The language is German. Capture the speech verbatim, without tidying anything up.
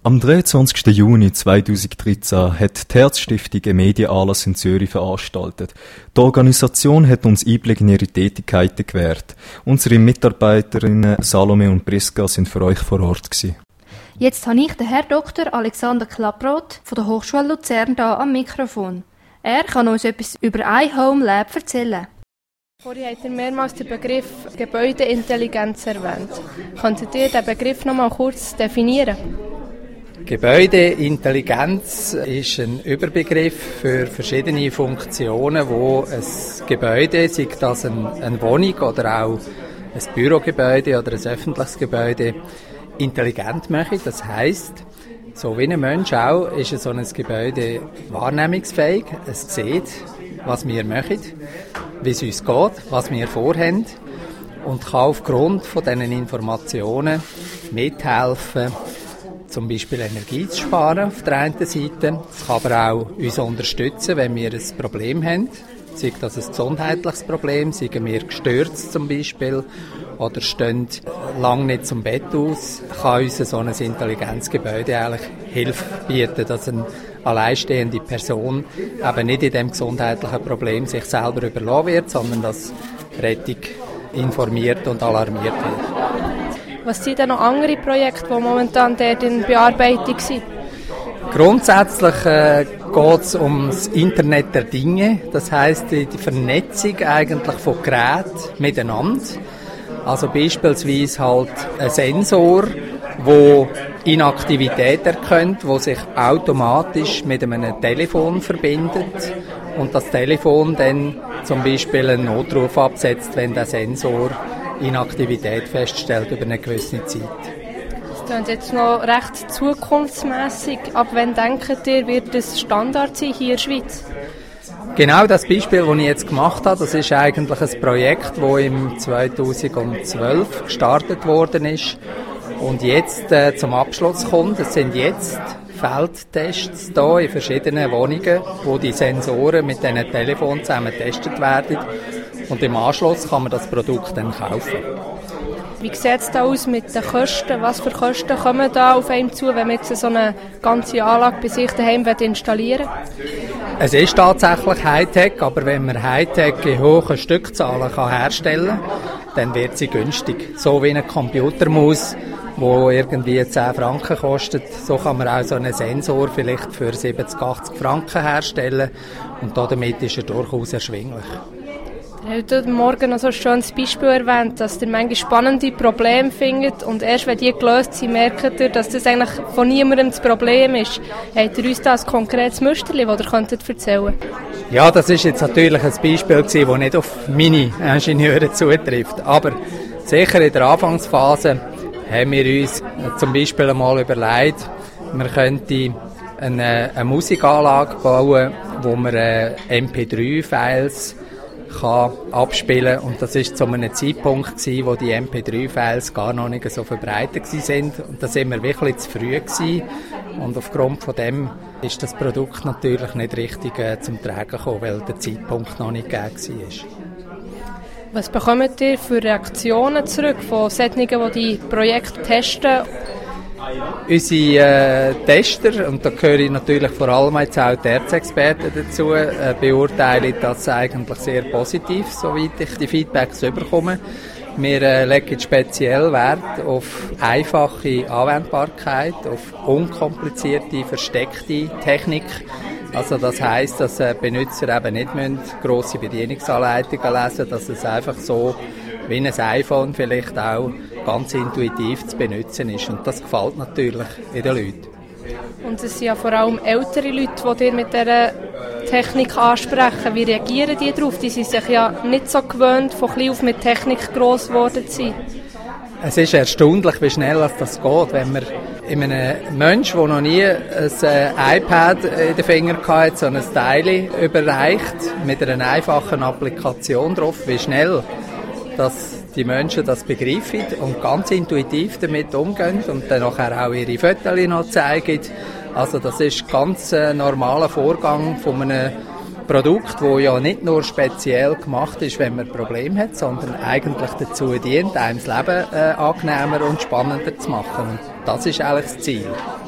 Am dreiundzwanzigsten Juni zweitausenddreizehn hat die Herzstiftung einen Medienanlass in Zürich veranstaltet. Die Organisation hat uns Einblick in ihre Tätigkeiten gewährt. Unsere Mitarbeiterinnen Salome und Priska sind für euch vor Ort gewesen. Jetzt habe ich den Herr Doktor Alexander Klapproth von der Hochschule Luzern hier am Mikrofon. Er kann uns etwas über iHome Lab erzählen. Vorhin habt ihr mehrmals den Begriff Gebäudeintelligenz erwähnt. Könntet ihr den Begriff noch mal kurz definieren? Gebäudeintelligenz ist ein Überbegriff für verschiedene Funktionen, wo ein Gebäude, sei das eine Wohnung oder auch ein Bürogebäude oder ein öffentliches Gebäude, intelligent machen. Das heisst, so wie ein Mensch auch, ist so ein Gebäude wahrnehmungsfähig. Es sieht, was wir machen, wie es uns geht, was wir vorhaben und kann aufgrund von diesen Informationen mithelfen, zum Beispiel Energie zu sparen auf der einen Seite. Es kann aber auch uns unterstützen, wenn wir ein Problem haben, sei das ein gesundheitliches Problem, seien wir gestürzt zum Beispiel oder stehen lange nicht zum Bett aus, kann uns so ein Intelligenzgebäude eigentlich Hilfe bieten, dass eine alleinstehende Person eben nicht in diesem gesundheitlichen Problem sich selber überlassen wird, sondern dass Rettung informiert und alarmiert wird. Was sind denn noch andere Projekte, die momentan dort in Bearbeitung sind? Grundsätzlich äh, geht es um das Internet der Dinge, das heisst die, die Vernetzung eigentlich von Geräten miteinander. Also beispielsweise halt ein Sensor, der Inaktivität erkennt, der sich automatisch mit einem Telefon verbindet und das Telefon dann zum Beispiel einen Notruf absetzt, wenn der Sensor Inaktivität feststellt über eine gewisse Zeit. Das klingt jetzt noch recht zukunftsmässig. Ab wann denkt ihr, wird das Standard sein hier in der Schweiz? Genau das Beispiel, das ich jetzt gemacht habe, das ist eigentlich ein Projekt, das im zweitausendzwölf gestartet worden ist und jetzt äh, zum Abschluss kommt. Es sind jetzt Feldtests hier in verschiedenen Wohnungen, wo die Sensoren mit diesen Telefonen zusammen getestet werden. Und im Anschluss kann man das Produkt dann kaufen. Wie sieht es da aus mit den Kosten? Was für Kosten kommen da auf einen zu, wenn man jetzt so eine ganze Anlage bei sich daheim installieren will? Es ist tatsächlich Hightech, aber wenn man Hightech in hohen Stückzahlen kann herstellen kann, dann wird sie günstig. So wie eine Computermaus, die irgendwie zehn Franken kostet, so kann man auch so einen Sensor vielleicht für siebzig, achtzig Franken herstellen und damit ist er durchaus erschwinglich. Ihr habt heute Morgen noch so ein schönes Beispiel erwähnt, dass ihr manchmal spannende Probleme findet und erst wenn die gelöst sind, merkt ihr, dass das eigentlich von niemandem das Problem ist. Habt ihr uns da ein konkretes Musterchen, das ihr könntet erzählen? Ja, das ist jetzt natürlich ein Beispiel gewesen, das nicht auf meine Ingenieure zutrifft. Aber sicher in der Anfangsphase haben wir uns zum Beispiel einmal überlegt, man könnte eine, eine Musikanlage bauen, wo man M P drei Files kann abspielen und das ist zu einem Zeitpunkt gewesen, wo die M P drei Files gar noch nicht so verbreitet sind und da sind wir wirklich zu früh gewesen und aufgrund von dem ist das Produkt natürlich nicht richtig äh, zum Tragen gekommen, weil der Zeitpunkt noch nicht gegeben war. Was bekommt ihr für Reaktionen zurück von solchen, die die Projekte testen? Unsere äh, Tester, und da gehöre ich natürlich vor allem jetzt auch die Erzexperten dazu, äh, beurteilen das eigentlich sehr positiv, soweit ich die Feedbacks bekomme. Wir äh, legen speziell Wert auf einfache Anwendbarkeit, auf unkomplizierte, versteckte Technik. Also das heisst, dass äh, Benutzer eben nicht müssen grosse Bedienungsanleitungen lesen, dass es einfach so wie ein iPhone vielleicht auch ganz intuitiv zu benutzen ist. Und das gefällt natürlich den Leuten. Und es sind ja vor allem ältere Leute, die ihr mit dieser Technik ansprechen. Wie reagieren die darauf? Die sind sich ja nicht so gewöhnt, von klein auf mit Technik gross geworden zu sein. Es ist erstaunlich, wie schnell das geht, wenn man in einem Menschen, der noch nie ein iPad in den Fingern hatte, so ein Teil überreicht, mit einer einfachen Applikation drauf, wie schnell dass die Menschen das begreifen und ganz intuitiv damit umgehen und dann nachher auch ihre Fotos noch zeigen. Also das ist ein ganz äh, normaler Vorgang von einem Produkt, das ja nicht nur speziell gemacht ist, wenn man ein Problem hat, sondern eigentlich dazu dient, einem das Leben äh, angenehmer und spannender zu machen. Und das ist eigentlich das Ziel.